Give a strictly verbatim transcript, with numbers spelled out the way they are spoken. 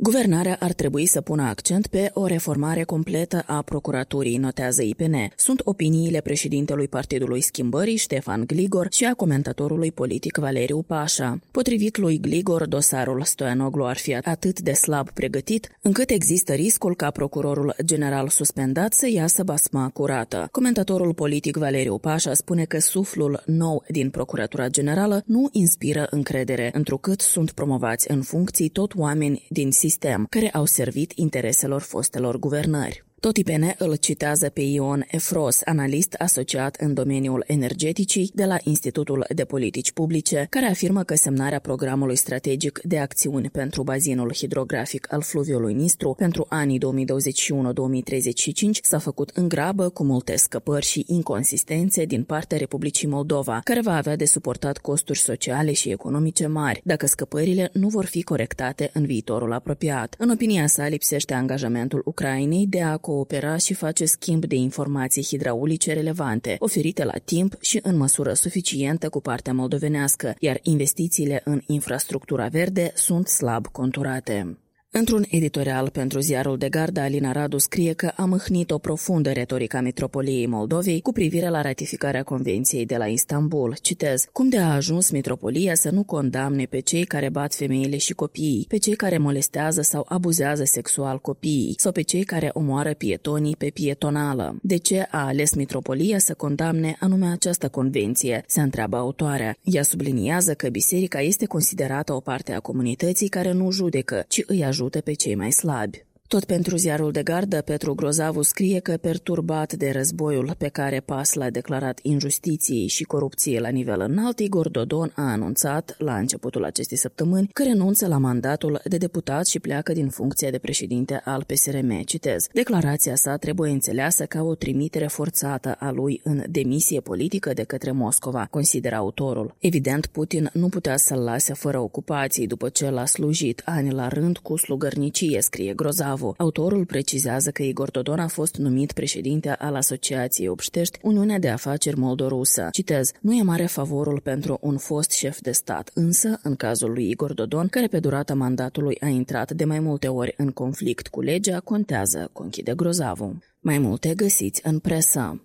Guvernarea ar trebui să pună accent pe o reformare completă a procuraturii, notează I P N. Sunt opiniile președintelui Partidului Schimbării, Ștefan Gligor, și a comentatorului politic Valeriu Pașa. Potrivit lui Gligor, dosarul Stoianoglu ar fi atât de slab pregătit, încât există riscul ca procurorul general suspendat să iasă basma curată. Comentatorul politic Valeriu Pașa spune că suflul nou din Procuratura Generală nu inspiră încredere, întrucât sunt promovați în funcții tot oameni din sistem care au servit intereselor fostelor guvernări. Tot I P N îl citează pe Ion Efros, analist asociat în domeniul energeticii de la Institutul de Politici Publice, care afirmă că semnarea programului strategic de acțiuni pentru bazinul hidrografic al fluviului Nistru pentru anii două mii douăzeci și unu două mii treizeci și cinci s-a făcut în grabă, cu multe scăpări și inconsistențe din partea Republicii Moldova, care va avea de suportat costuri sociale și economice mari, dacă scăpările nu vor fi corectate în viitorul apropiat. În opinia sa, lipsește angajamentul Ucrainei de a coopera și face schimb de informații hidraulice relevante, oferite la timp și în măsură suficientă cu partea moldovenească, iar investițiile în infrastructura verde sunt slab conturate. Într-un editorial pentru ziarul de gardă, Alina Radu scrie că a mâhnit o profundă retorica Mitropoliei Moldovei cu privire la ratificarea Convenției de la Istanbul. Citez: cum de a ajuns Mitropolia să nu condamne pe cei care bat femeile și copiii, pe cei care molestează sau abuzează sexual copiii, sau pe cei care omoară pietonii pe pietonală? De ce a ales Mitropolia să condamne anume această convenție? Se întreabă autoarea. Ea subliniază că biserica este considerată o parte a comunității care nu judecă, ci îi ajută pe cei mai slabi. Tot pentru ziarul de gardă, Petru Grozavu scrie că, perturbat de războiul pe care P A S l-a declarat injustiției și corupției la nivel înalt, Igor Dodon a anunțat la începutul acestei săptămâni că renunță la mandatul de deputat și pleacă din funcția de președinte al P S R M. Citez: declarația sa trebuie înțeleasă ca o trimitere forțată a lui în demisie politică de către Moscova, consideră autorul. Evident, Putin nu putea să-l lase fără ocupații după ce l-a slujit ani la rând cu slugărnicie, scrie Grozavu. Autorul precizează că Igor Dodon a fost numit președinte al Asociației Obștești, Uniunea de Afaceri Moldo-Rusă. Citez: nu e mare favorul pentru un fost șef de stat, însă, în cazul lui Igor Dodon, care pe durata mandatului a intrat de mai multe ori în conflict cu legea, contează, conchide Grozavu. Mai multe găsiți în presă.